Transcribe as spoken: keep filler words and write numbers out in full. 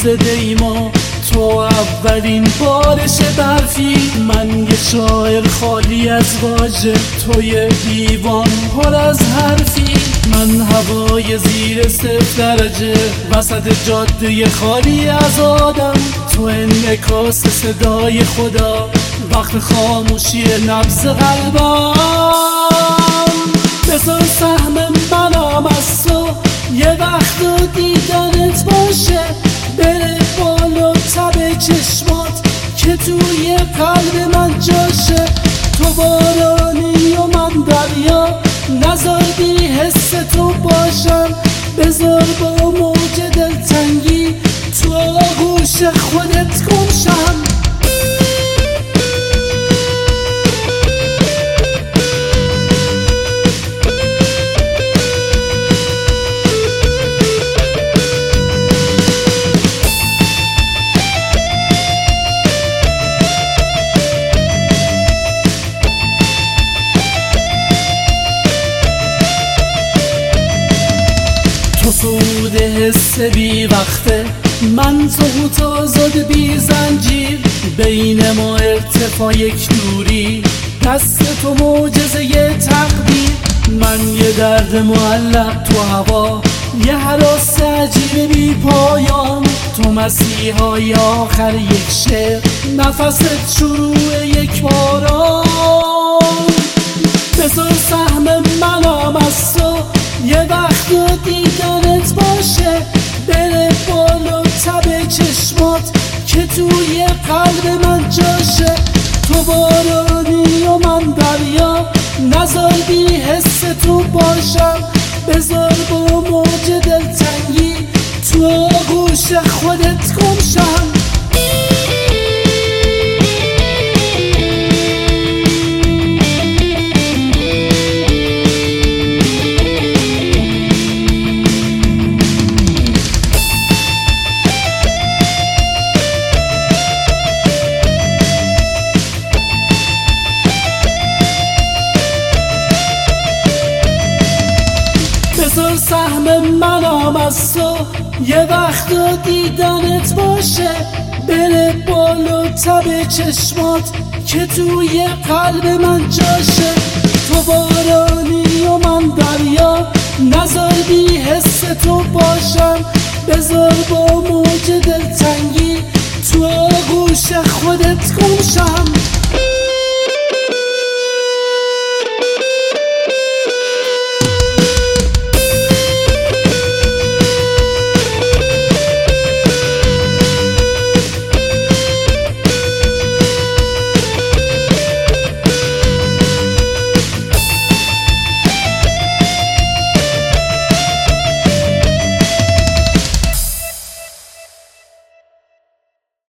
زده ای ما، تو اولین بارش برفی، من یه شاعر خالی از واژه، تو یه دیوان پر از حرفی. من هوای زیر صفر درجه وسط جاده خالی از آدم، تو انعکاس صدای خدا وقت خاموشی نبض قلبم. بذار سهم منم از تو یه وقت و دیدنت باشه، بره بالا تب چشمات که توی قلب من جاشه. تو بارانی و من دریا، نزادی حس تو باشم، بذار با موج دلتنگی تو آغوش خودت گم شم. تو سود حس بی وقته، من تو آزاد بی زنجیر، بین ما ارتفاع یک دوری، دست تو معجزه ی تقدیر. من یه درد معلق تو هوا، یه هراس عجیب بی پایان، تو مسیحای آخر یک شعر، نفست شروع یک باران. بذار سهم منم از تو یه وقت و دیدنت باشه، بره بالا تب چشمات که توی قلب من جاشه. تو بارانی و من دریا، نزادی حس تو باشم، بذار با موج دلتنگی تو آغوش خودت گم شم. بذار سهم منم از تو یه وقت و دیدنت باشه، بره بالا تب چشمات که توی قلب من جاشه. تو بارانی و من دریا، نزادی حس تو باشم، بذار با موج دلتنگی